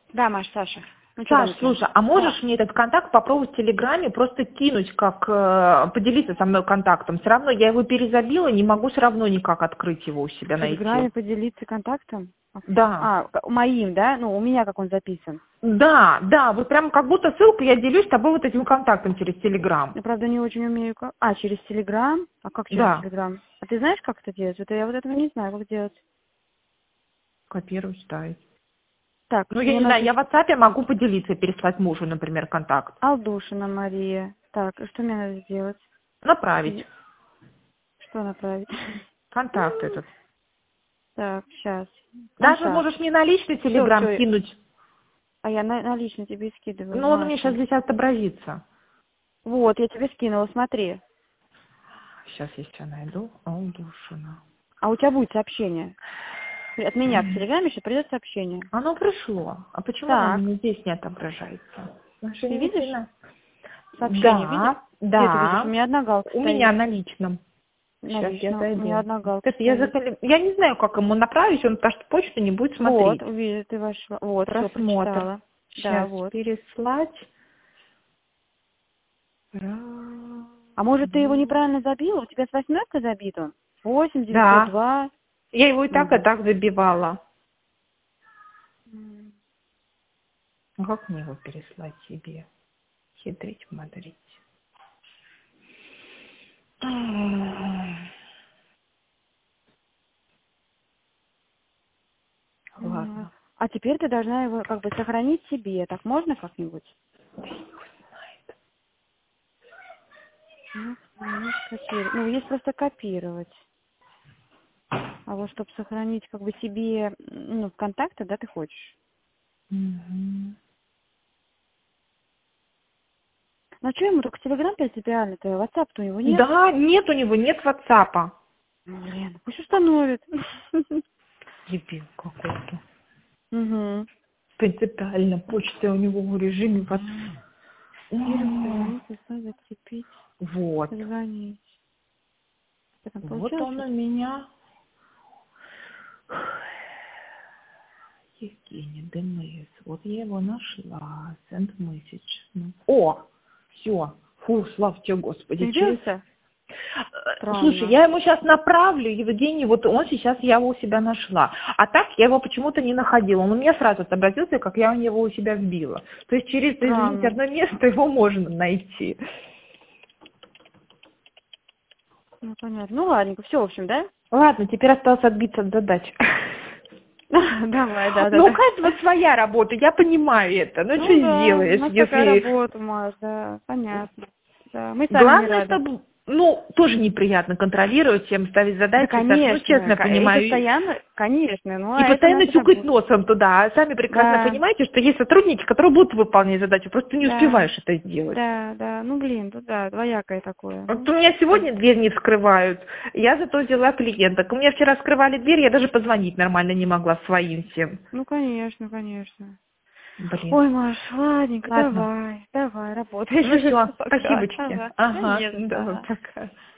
Да, Маш, Саша. Ну, что Саш, там у тебя? слушай, а можешь мне этот контакт попробовать в Телеграме просто кинуть, как поделиться со мной контактом? Все равно я его перезабила, не могу все равно никак открыть его у себя В Телеграме найти. поделиться контактом? Да. Моим, да? Ну, у меня как он записан. Да, да, вот прям как будто ссылку я делюсь с тобой вот этим контактом через Телеграм. Я, правда, не очень умею как. Через Телеграм? А как через Да. Телеграм? А ты знаешь, как это делать? Я вот этого не знаю, как делать. Копировать, ставить. Так, Ну, я мне не знаю, надо... я в WhatsApp могу поделиться, переслать мужу, например, контакт. Алдушина Мария. Так, и что мне надо сделать? Направить. Что направить? Контакт этот. Так, сейчас. Даже Контакт. можешь мне на личный Все, Телеграм все. кинуть. А я лично тебе скидываю, Ну, он у меня сейчас Маша. здесь отобразится. Вот, я тебе скинула, смотри. Сейчас я тебя найду. Алдушина. А у тебя будет сообщение. От меня в Телеграме еще придет сообщение. Оно пришло. А почему оно Так, мне здесь не отображается? Маша, ты не видишь? сильно. Сообщение видишь? Да, Где ты видишь? У да. меня одна галка У меня стоит. на личном. На Сейчас я личном. У меня зайду. одна галка Кстати, стоит. я не знаю, как ему направить, он потому что почту не будет Вот, смотреть. увидишь, ты вошла. Вот, все, Просмотр. прочитала. Да, Сейчас вот. переслать. А может, ты его неправильно забила? У тебя с восьмеркой забит он? 8, Да. 902. Я его и Угу. так забивала. Ну, как мне его переслать себе? Хитрить, мудрить. Ладно. А теперь ты должна его как бы сохранить себе. Так можно как-нибудь? Ну, сохранить, копировать. Ну, есть просто копировать. А вот чтобы сохранить как бы себе, ну, в контакты, да, ты хочешь? Мгм. Ну, а что ему только Телеграм принципиально-то? WhatsApp-то у него нет? Да, нет у него, нет ватсапа. Блин, пусть установит. Дебил какой-то. Угу. Принципиально. Почта у него в режиме Копировать, сохранить, закрепить, Вот. позвонить. Что там Вот получилось он у что-то? меня. Евгений ДМС. Вот я его нашла. Send message. Ну. О! Все. Фу, слава тебе, Господи. Появился? Слушай, Странно. я ему сейчас направлю, Евгений, вот он сейчас, я его у себя нашла. А так я его почему-то не находила. Он у меня сразу отобразился, как я его у себя вбила. То есть через, извините, Странно. одно место его можно найти. Ну, понятно. Ну, ладненько. Все, в общем, да? Ладно, теперь осталось отбиться от задач. Давай, да. Ну, у каждого своя работа, я понимаю это. Ну, что Ну да, у сделаешь, нас такая если... работа, Маш, да, понятно. Да, мы сами не Главное, рады. чтобы, ну, тоже неприятно контролировать, всем ставить Да, задачи, Саш, ну, конечно, честно и понимаю. постоянно, конечно, ну, И а это постоянно наша тюкать работа. носом туда. А сами прекрасно Да, понимаете, что есть сотрудники, которые будут выполнять задачу, просто ты не да, успеваешь это сделать. да, ну, блин, тут, да, двоякое такое. Вот Ну, у меня что? сегодня дверь не вскрывают, я зато взяла клиенток. У меня вчера вскрывали дверь, я даже позвонить нормально не могла своим всем. Ну, конечно, конечно. Блин. Ой, Маш, ладненько, Ладно. давай, работай. Ну все, Пока. спасибочки. Ага, да Ага, не за что, давай, ага. пока.